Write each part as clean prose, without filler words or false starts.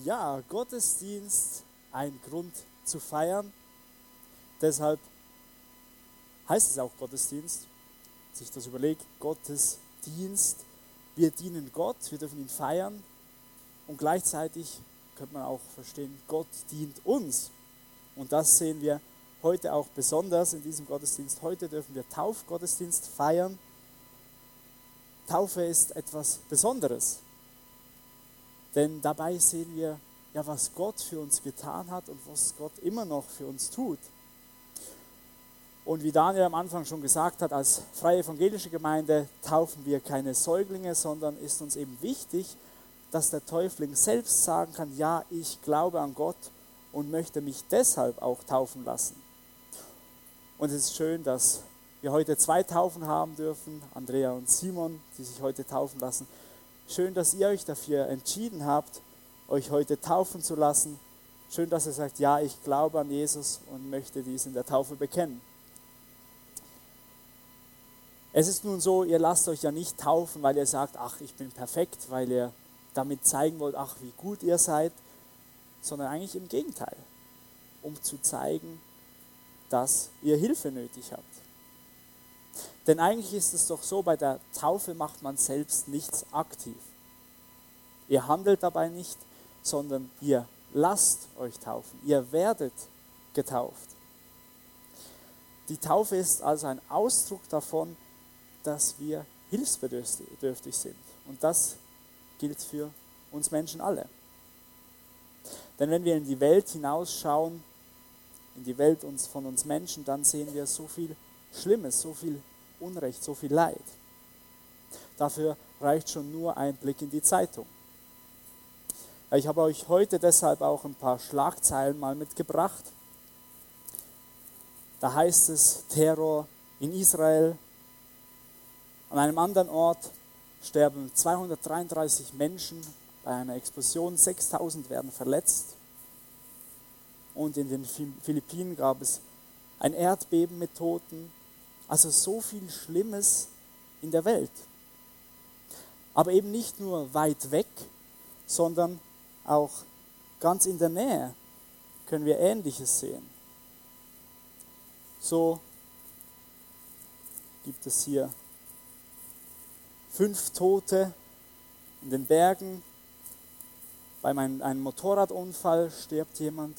Ja, Gottesdienst, ein Grund zu feiern. Deshalb heißt es auch Gottesdienst. Sich das überlegt, Gottesdienst. Wir dienen Gott, wir dürfen ihn feiern. Und gleichzeitig könnte man auch verstehen, Gott dient uns. Und das sehen wir heute auch besonders in diesem Gottesdienst. Heute dürfen wir Taufgottesdienst feiern. Taufe ist etwas Besonderes. Denn dabei sehen wir, ja, was Gott für uns getan hat und was Gott immer noch für uns tut. Und wie Daniel am Anfang schon gesagt hat, als Freie Evangelische Gemeinde taufen wir keine Säuglinge, sondern ist uns eben wichtig, dass der Täufling selbst sagen kann, ja, ich glaube an Gott und möchte mich deshalb auch taufen lassen. Und es ist schön, dass wir heute 2 Taufen haben dürfen, Andrea und Simon, die sich heute taufen lassen. Schön, dass ihr euch dafür entschieden habt, euch heute taufen zu lassen. Schön, dass ihr sagt, ja, ich glaube an Jesus und möchte dies in der Taufe bekennen. Es ist nun so, ihr lasst euch ja nicht taufen, weil ihr sagt, ach, ich bin perfekt, weil ihr damit zeigen wollt, ach, wie gut ihr seid, sondern eigentlich im Gegenteil, um zu zeigen, dass ihr Hilfe nötig habt. Denn eigentlich ist es doch so, bei der Taufe macht man selbst nichts aktiv. Ihr handelt dabei nicht, sondern ihr lasst euch taufen. Ihr werdet getauft. Die Taufe ist also ein Ausdruck davon, dass wir hilfsbedürftig sind. Und das gilt für uns Menschen alle. Denn wenn wir in die Welt hinausschauen, in die Welt von uns Menschen, dann sehen wir so viel Schlimmes, so viel Unrecht, so viel Leid. Dafür reicht schon nur ein Blick in die Zeitung. Ich habe euch heute deshalb auch ein paar Schlagzeilen mal mitgebracht. Da heißt es Terror in Israel. An einem anderen Ort sterben 233 Menschen bei einer Explosion, 6000 werden verletzt. Und in den Philippinen gab es ein Erdbeben mit Toten. Also so viel Schlimmes in der Welt. Aber eben nicht nur weit weg, sondern auch ganz in der Nähe können wir Ähnliches sehen. So gibt es hier 5 Tote in den Bergen. Bei einem Motorradunfall stirbt jemand.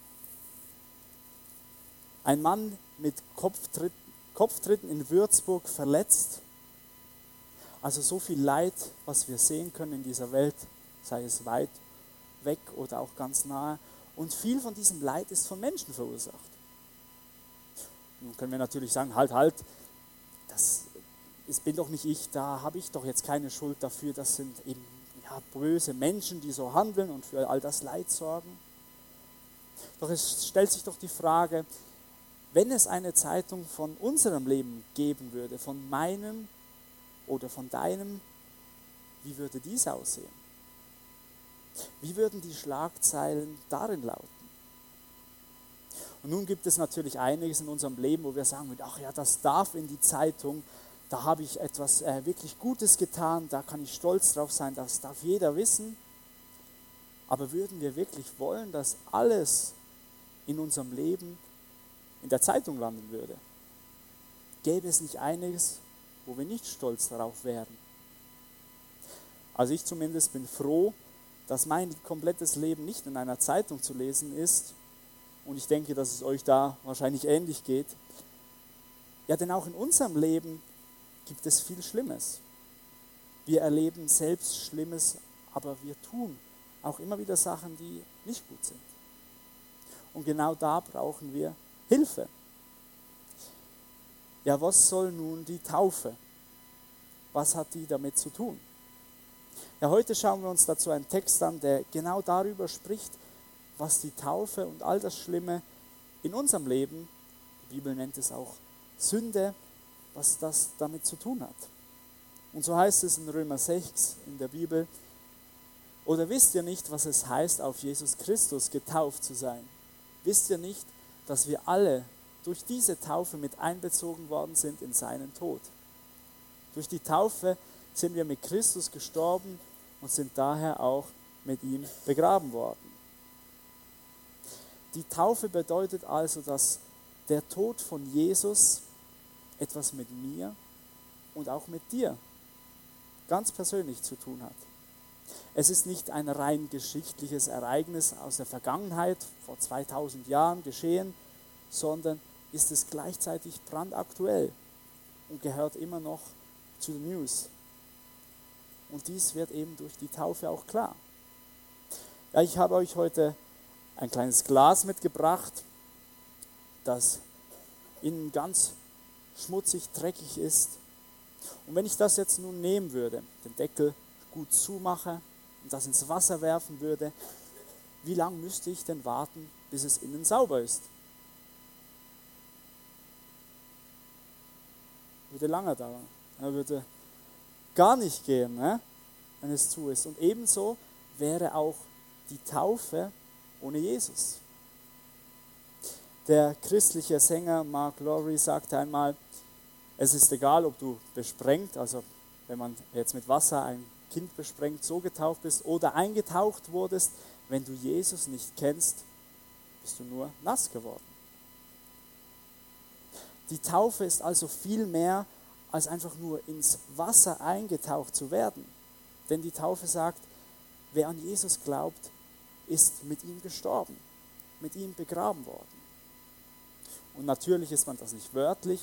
Ein Mann mit Kopftritten in Würzburg verletzt. Also so viel Leid, was wir sehen können in dieser Welt, sei es weit weg oder auch ganz nahe. Und viel von diesem Leid ist von Menschen verursacht. Nun können wir natürlich sagen, halt, das bin doch nicht ich, da habe ich doch jetzt keine Schuld dafür, das sind eben böse Menschen, die so handeln und für all das Leid sorgen. Doch es stellt sich doch die Frage, wenn es eine Zeitung von unserem Leben geben würde, von meinem oder von deinem, wie würde dies aussehen? Wie würden die Schlagzeilen darin lauten? Und nun gibt es natürlich einiges in unserem Leben, wo wir sagen, ach ja, das darf in die Zeitung, da habe ich etwas wirklich Gutes getan, da kann ich stolz drauf sein, das darf jeder wissen. Aber würden wir wirklich wollen, dass alles in unserem Leben in der Zeitung landen würde? Gäbe es nicht einiges, wo wir nicht stolz darauf wären? Also ich zumindest bin froh, dass mein komplettes Leben nicht in einer Zeitung zu lesen ist. Und ich denke, dass es euch da wahrscheinlich ähnlich geht. Ja, denn auch in unserem Leben gibt es viel Schlimmes. Wir erleben selbst Schlimmes, aber wir tun auch immer wieder Sachen, die nicht gut sind. Und genau da brauchen wir Hilfe. Ja, was soll nun die Taufe? Was hat die damit zu tun? Ja, heute schauen wir uns dazu einen Text an, der genau darüber spricht, was die Taufe und all das Schlimme in unserem Leben, die Bibel nennt es auch Sünde, was das damit zu tun hat. Und so heißt es in Römer 6 in der Bibel, oder wisst ihr nicht, was es heißt, auf Jesus Christus getauft zu sein? Wisst ihr nicht, dass wir alle durch diese Taufe mit einbezogen worden sind in seinen Tod? Durch die Taufe sind wir mit Christus gestorben und sind daher auch mit ihm begraben worden. Die Taufe bedeutet also, dass der Tod von Jesus etwas mit mir und auch mit dir ganz persönlich zu tun hat. Es ist nicht ein rein geschichtliches Ereignis aus der Vergangenheit, vor 2000 Jahren geschehen, sondern ist es gleichzeitig brandaktuell und gehört immer noch zu den News. Und dies wird eben durch die Taufe auch klar. Ja, ich habe euch heute ein kleines Glas mitgebracht, das innen ganz schmutzig, dreckig ist. Und wenn ich das jetzt nun nehmen würde, den Deckel gut zumache und das ins Wasser werfen würde, wie lange müsste ich denn warten, bis es innen sauber ist? Würde lange dauern. Würde gar nicht gehen, ne? Wenn es zu ist. Und ebenso wäre auch die Taufe ohne Jesus. Der christliche Sänger Mark Lowry sagte einmal, es ist egal, ob du besprengt, also wenn man jetzt mit Wasser ein Kind besprengt, so getauft bist oder eingetaucht wurdest, wenn du Jesus nicht kennst, bist du nur nass geworden. Die Taufe ist also viel mehr als einfach nur ins Wasser eingetaucht zu werden. Denn die Taufe sagt, wer an Jesus glaubt, ist mit ihm gestorben, mit ihm begraben worden. Und natürlich ist man das nicht wörtlich,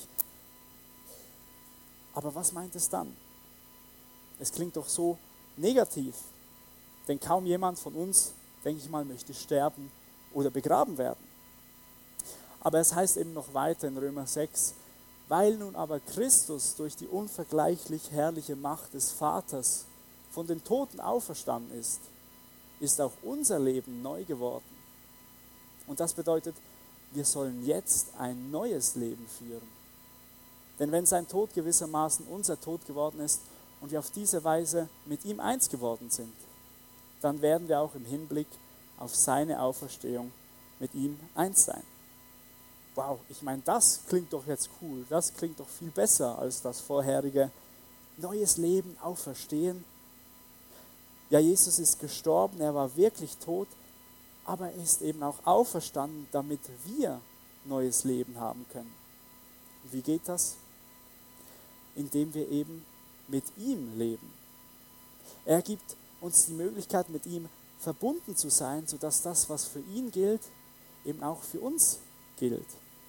aber was meint es dann? Es klingt doch so negativ, denn kaum jemand von uns, denke ich mal, möchte sterben oder begraben werden. Aber es heißt eben noch weiter in Römer 6, weil nun aber Christus durch die unvergleichlich herrliche Macht des Vaters von den Toten auferstanden ist auch unser Leben neu geworden. Und das bedeutet, wir sollen jetzt ein neues Leben führen. Denn wenn sein Tod gewissermaßen unser Tod geworden ist und wir auf diese Weise mit ihm eins geworden sind, dann werden wir auch im Hinblick auf seine Auferstehung mit ihm eins sein. Wow, ich meine, das klingt doch jetzt cool, das klingt doch viel besser als das vorherige neues Leben, Auferstehen. Ja, Jesus ist gestorben, er war wirklich tot, aber er ist eben auch auferstanden, damit wir neues Leben haben können. Und wie geht das? Indem wir eben mit ihm leben. Er gibt uns die Möglichkeit, mit ihm verbunden zu sein, sodass das, was für ihn gilt, eben auch für uns gilt.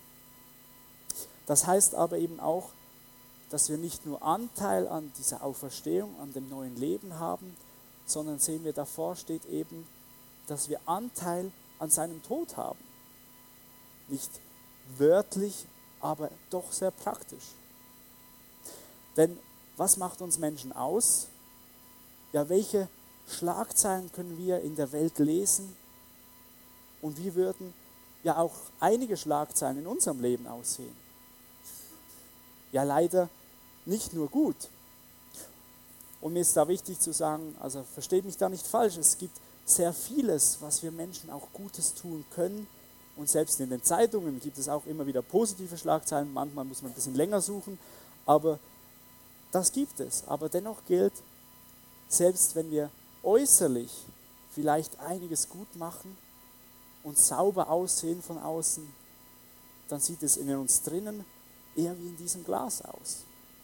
Das heißt aber eben auch, dass wir nicht nur Anteil an dieser Auferstehung, an dem neuen Leben haben, sondern sehen wir, davor steht eben, dass wir Anteil an seinem Tod haben. Nicht wörtlich, aber doch sehr praktisch. Denn was macht uns Menschen aus? Ja, welche Schlagzeilen können wir in der Welt lesen? Und wie würden ja auch einige Schlagzeilen in unserem Leben aussehen? Ja, leider nicht nur gut. Und mir ist da wichtig zu sagen, also versteht mich da nicht falsch, es gibt sehr vieles, was wir Menschen auch Gutes tun können. Und selbst in den Zeitungen gibt es auch immer wieder positive Schlagzeilen, manchmal muss man ein bisschen länger suchen, aber das gibt es. Aber dennoch gilt, selbst wenn wir äußerlich vielleicht einiges gut machen und sauber aussehen von außen, dann sieht es in uns drinnen eher wie in diesem Glas aus.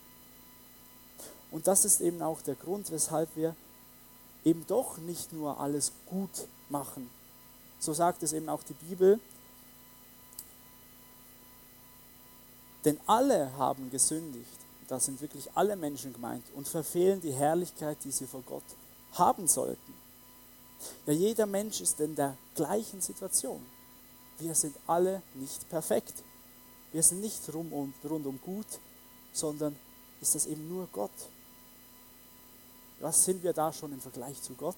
Und das ist eben auch der Grund, weshalb wir eben doch nicht nur alles gut machen. So sagt es eben auch die Bibel. Denn alle haben gesündigt, da sind wirklich alle Menschen gemeint, und verfehlen die Herrlichkeit, die sie vor Gott haben sollten. Ja, jeder Mensch ist in der gleichen Situation. Wir sind alle nicht perfekt. Wir sind nicht rundum gut, sondern ist das eben nur Gott. Was sind wir da schon im Vergleich zu Gott?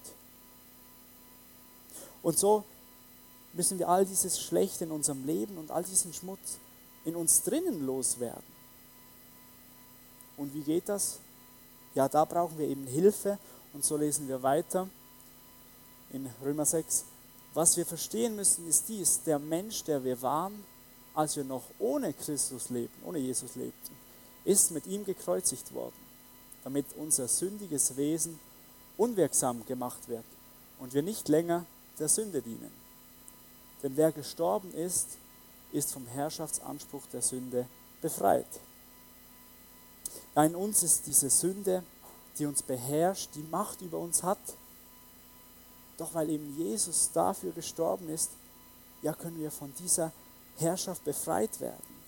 Und so müssen wir all dieses Schlechte in unserem Leben und all diesen Schmutz in uns drinnen loswerden. Und wie geht das? Ja, da brauchen wir eben Hilfe. Und so lesen wir weiter in Römer 6. Was wir verstehen müssen, ist dies: Der Mensch, der wir waren, als wir noch ohne Christus lebten, ohne Jesus lebten, ist mit ihm gekreuzigt worden, damit unser sündiges Wesen unwirksam gemacht wird und wir nicht länger der Sünde dienen. Denn wer gestorben ist, ist vom Herrschaftsanspruch der Sünde befreit. Ja, in uns ist diese Sünde, die uns beherrscht, die Macht über uns hat. Doch weil eben Jesus dafür gestorben ist, ja, können wir von dieser Herrschaft befreit werden.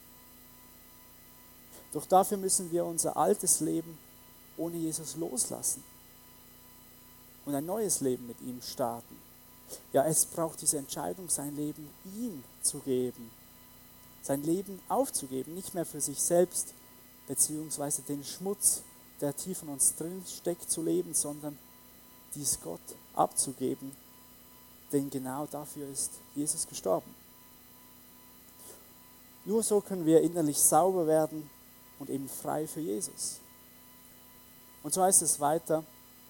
Doch dafür müssen wir unser altes Leben ohne Jesus loslassen und ein neues Leben mit ihm starten. Ja, es braucht diese Entscheidung, sein Leben ihm zu geben, sein Leben aufzugeben, nicht mehr für sich selbst, beziehungsweise den Schmutz, der tief in uns drin steckt, zu leben, sondern dies Gott abzugeben, denn genau dafür ist Jesus gestorben. Nur so können wir innerlich sauber werden und eben frei für Jesus. Und so heißt es weiter: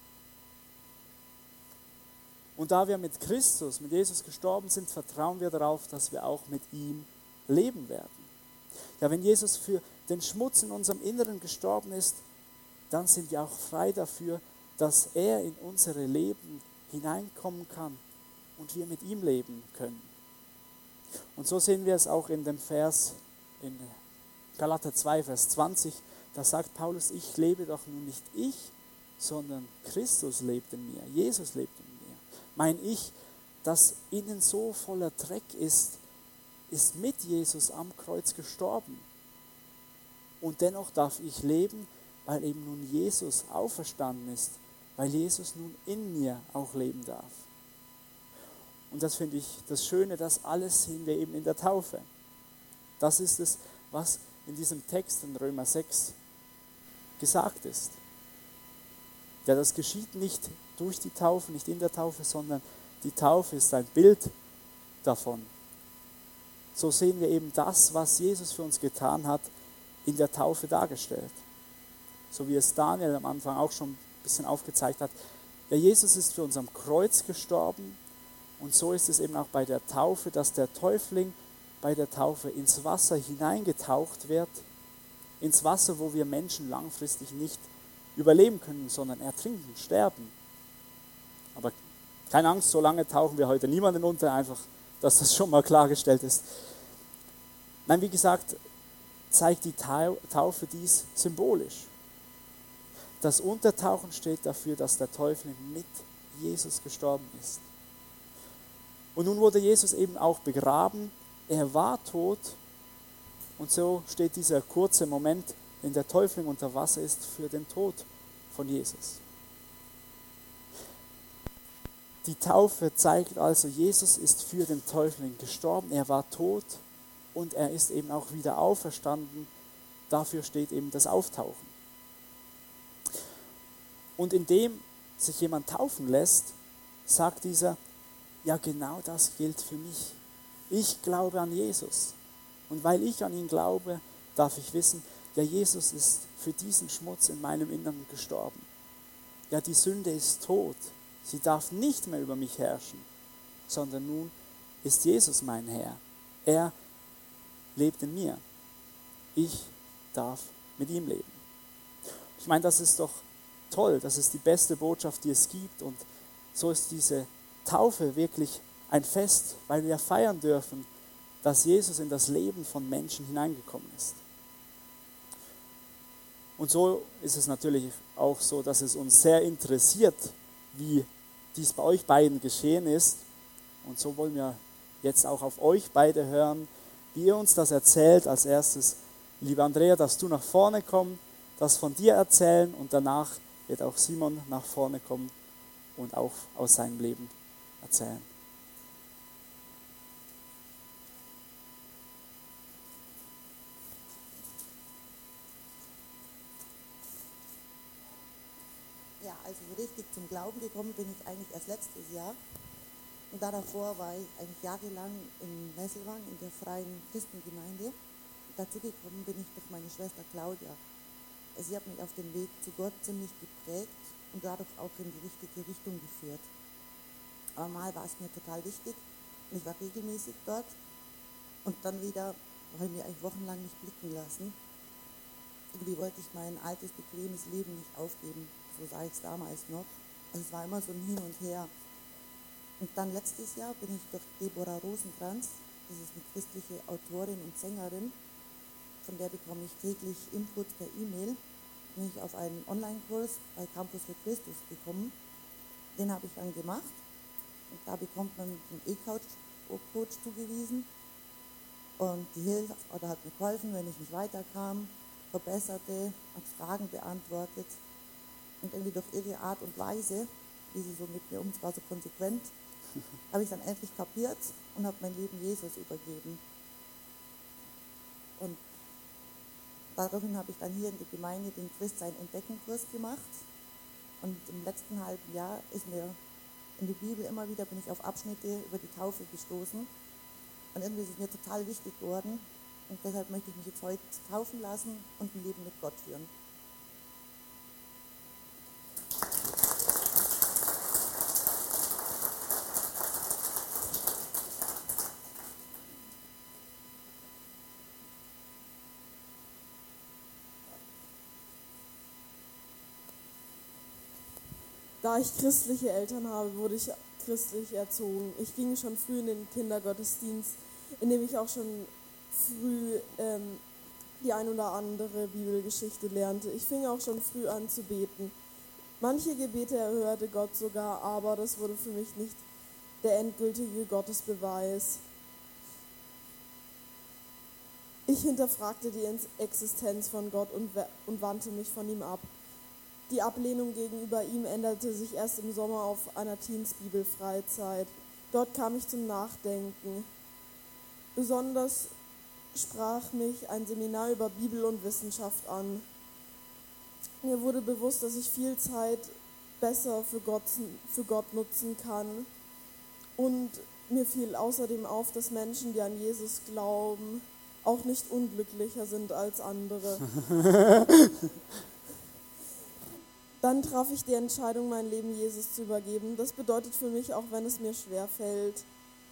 Und da wir mit Christus, mit Jesus gestorben sind, vertrauen wir darauf, dass wir auch mit ihm leben werden. Ja, wenn Jesus für den Schmutz in unserem Inneren gestorben ist, dann sind wir auch frei dafür, dass er in unsere Leben hineinkommen kann und wir mit ihm leben können. Und so sehen wir es auch in dem Vers in Galater 2, Vers 20. Da sagt Paulus: Ich lebe doch nun nicht ich, sondern Christus lebt in mir. Jesus lebt in mir. Mein Ich, das innen so voller Dreck ist mit Jesus am Kreuz gestorben. Und dennoch darf ich leben, weil eben nun Jesus auferstanden ist, weil Jesus nun in mir auch leben darf. Und das finde ich das Schöne, das alles sehen wir eben in der Taufe. Das ist es, was in diesem Text in Römer 6 gesagt ist. Ja, das geschieht nicht durch die Taufe, nicht in der Taufe, sondern die Taufe ist ein Bild davon. So sehen wir eben das, was Jesus für uns getan hat, in der Taufe dargestellt. So wie es Daniel am Anfang auch schon ein bisschen aufgezeigt hat. Ja, Jesus ist für uns am Kreuz gestorben und so ist es eben auch bei der Taufe, dass der Täufling bei der Taufe ins Wasser hineingetaucht wird, ins Wasser, wo wir Menschen langfristig nicht überleben können, sondern ertrinken, sterben. Aber keine Angst, so lange tauchen wir heute niemanden unter, einfach, dass das schon mal klargestellt ist. Nein, wie gesagt, zeigt die Taufe dies symbolisch. Das Untertauchen steht dafür, dass der Täufling mit Jesus gestorben ist. Und nun wurde Jesus eben auch begraben, er war tot und so steht dieser kurze Moment, wenn der Täufling unter Wasser ist, für den Tod von Jesus. Die Taufe zeigt also, Jesus ist für den Täufling gestorben, er war tot und er ist eben auch wieder auferstanden. Dafür steht eben das Auftauchen. Und indem sich jemand taufen lässt, sagt dieser: Ja, genau das gilt für mich. Ich glaube an Jesus. Und weil ich an ihn glaube, darf ich wissen, ja, Jesus ist für diesen Schmutz in meinem Inneren gestorben. Ja, die Sünde ist tot. Sie darf nicht mehr über mich herrschen, sondern nun ist Jesus mein Herr. Er lebt in mir. Ich darf mit ihm leben. Ich meine, das ist doch toll. Das ist die beste Botschaft, die es gibt. Und so ist diese Taufe wirklich ein Fest, weil wir feiern dürfen, dass Jesus in das Leben von Menschen hineingekommen ist. Und so ist es natürlich auch so, dass es uns sehr interessiert, wie dies bei euch beiden geschehen ist. Und so wollen wir jetzt auch auf euch beide hören, wie ihr uns das erzählt. Als erstes, liebe Andrea, darfst du nach vorne kommen, das von dir erzählen und danach wird auch Simon nach vorne kommen und auch aus seinem Leben erzählen. Ja, also so richtig zum Glauben gekommen bin ich eigentlich erst letztes Jahr. Und davor war ich eigentlich jahrelang in Nesselwang in der Freien Christengemeinde. Und dazu gekommen bin ich durch meine Schwester Claudia. Sie hat mich auf dem Weg zu Gott ziemlich geprägt und dadurch auch in die richtige Richtung geführt. Aber mal war es mir total wichtig und ich war regelmäßig dort. Und dann wieder habe ich mir eigentlich wochenlang nicht blicken lassen. Irgendwie wollte ich mein altes, bequemes Leben nicht aufgeben. So sah ich es damals noch. Also es war immer so ein Hin und Her. Und dann letztes Jahr bin ich durch Deborah Rosenkranz, das ist eine christliche Autorin und Sängerin, von der bekomme ich täglich Input per E-Mail, bin ich auf einen Online-Kurs bei Campus für Christus gekommen. Den habe ich dann gemacht und da bekommt man einen E-Coach zugewiesen und die hilft oder hat mir geholfen, wenn ich nicht weiterkam, verbesserte, hat Fragen beantwortet und irgendwie durch ihre Art und Weise, wie sie so mit mir war so konsequent, habe ich dann endlich kapiert und habe mein Leben Jesus übergeben. Und daraufhin habe ich dann hier in der Gemeinde den Christsein-Entdecken-Kurs gemacht. Und im letzten halben Jahr ist mir in der Bibel immer wieder, bin ich auf Abschnitte über die Taufe gestoßen. Und irgendwie ist es mir total wichtig geworden. Und deshalb möchte ich mich jetzt heute taufen lassen und ein Leben mit Gott führen. Da ich christliche Eltern habe, wurde ich christlich erzogen. Ich ging schon früh in den Kindergottesdienst, in dem ich auch schon früh die ein oder andere Bibelgeschichte lernte. Ich fing auch schon früh an zu beten. Manche Gebete erhörte Gott sogar, aber das wurde für mich nicht der endgültige Gottesbeweis. Ich hinterfragte die Existenz von Gott und wandte mich von ihm ab. Die Ablehnung gegenüber ihm änderte sich erst im Sommer auf einer Teens-Bibelfreizeit. Dort kam ich zum Nachdenken. Besonders sprach mich ein Seminar über Bibel und Wissenschaft an. Mir wurde bewusst, dass ich viel Zeit besser für Gott nutzen kann. Und mir fiel außerdem auf, dass Menschen, die an Jesus glauben, auch nicht unglücklicher sind als andere. Dann traf ich die Entscheidung, mein Leben Jesus zu übergeben. Das bedeutet für mich, auch wenn es mir schwerfällt,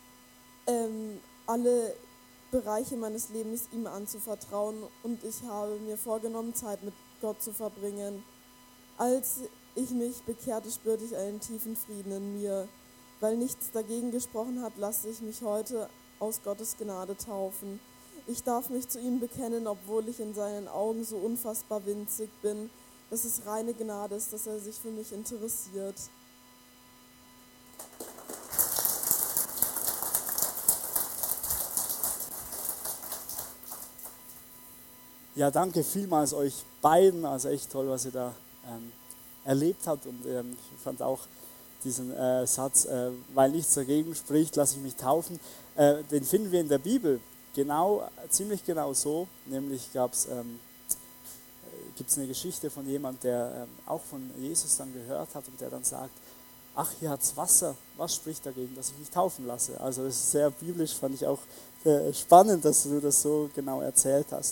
alle Bereiche meines Lebens ihm anzuvertrauen. Und ich habe mir vorgenommen, Zeit mit Gott zu verbringen. Als ich mich bekehrte, spürte ich einen tiefen Frieden in mir. Weil nichts dagegen gesprochen hat, lasse ich mich heute aus Gottes Gnade taufen. Ich darf mich zu ihm bekennen, obwohl ich in seinen Augen so unfassbar winzig bin, dass es reine Gnade ist, dass er sich für mich interessiert. Ja, danke vielmals euch beiden. Also echt toll, was ihr da erlebt habt. Und ich fand auch diesen Satz, weil nichts dagegen spricht, lasse ich mich taufen. Den finden wir in der Bibel ziemlich genau so. Nämlich gibt es eine Geschichte von jemand, der auch von Jesus dann gehört hat und der dann sagt, ach, hier hat es Wasser, was spricht dagegen, dass ich mich taufen lasse? Also das ist sehr biblisch, fand ich auch spannend, dass du das so genau erzählt hast.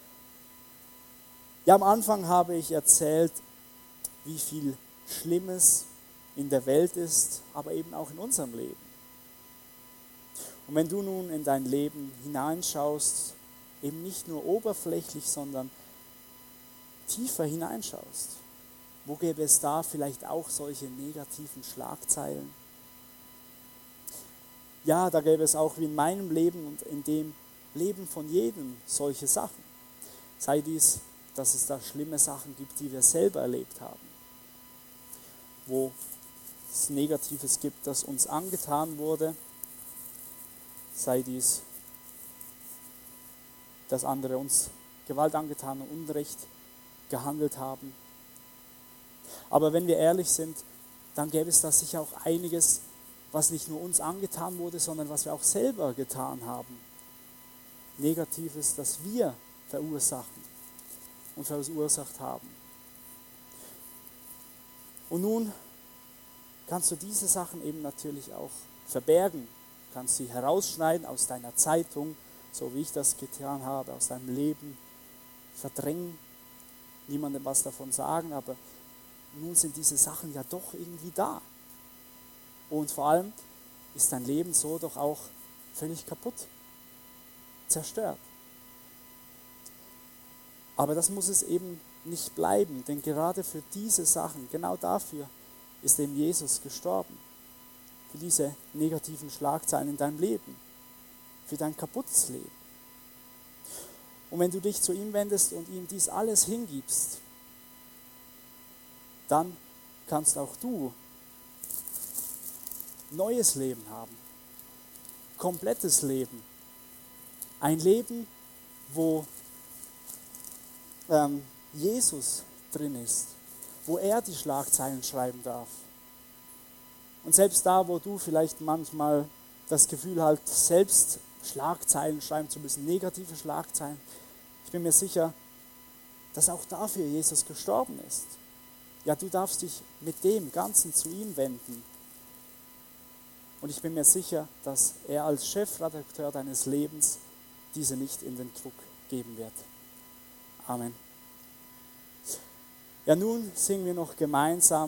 Ja, am Anfang habe ich erzählt, wie viel Schlimmes in der Welt ist, aber eben auch in unserem Leben. Und wenn du nun in dein Leben hineinschaust, eben nicht nur oberflächlich, sondern tiefer hineinschaust, wo gäbe es da vielleicht auch solche negativen Schlagzeilen? Ja, da gäbe es auch wie in meinem Leben und in dem Leben von jedem solche Sachen. Sei dies, dass es da schlimme Sachen gibt, die wir selber erlebt haben, wo es Negatives gibt, das uns angetan wurde, sei dies, dass andere uns Gewalt angetan und Unrecht gehandelt haben. Aber wenn wir ehrlich sind, dann gäbe es da sicher auch einiges, was nicht nur uns angetan wurde, sondern was wir auch selber getan haben. Negatives, das wir verursachen und verursacht haben. Und nun kannst du diese Sachen eben natürlich auch verbergen. Du kannst sie herausschneiden aus deiner Zeitung, so wie ich das getan habe, aus deinem Leben, verdrängen, niemandem was davon sagen, aber nun sind diese Sachen ja doch irgendwie da. Und vor allem ist dein Leben so doch auch völlig kaputt, zerstört. Aber das muss es eben nicht bleiben, denn gerade für diese Sachen, genau dafür ist eben Jesus gestorben. für diese negativen Schlagzeilen in deinem Leben, für dein kaputtes Leben. Und wenn du dich zu ihm wendest und ihm dies alles hingibst, dann kannst auch du neues Leben haben, komplettes Leben. Ein Leben, wo Jesus drin ist, wo er die Schlagzeilen schreiben darf. Und selbst da, wo du vielleicht manchmal das Gefühl hast, selbst Schlagzeilen schreiben zu müssen, negative Schlagzeilen, ich bin mir sicher, dass auch dafür Jesus gestorben ist. Ja, du darfst dich mit dem Ganzen zu ihm wenden. Und ich bin mir sicher, dass er als Chefredakteur deines Lebens diese nicht in den Druck geben wird. Amen. Ja, nun singen wir noch gemeinsam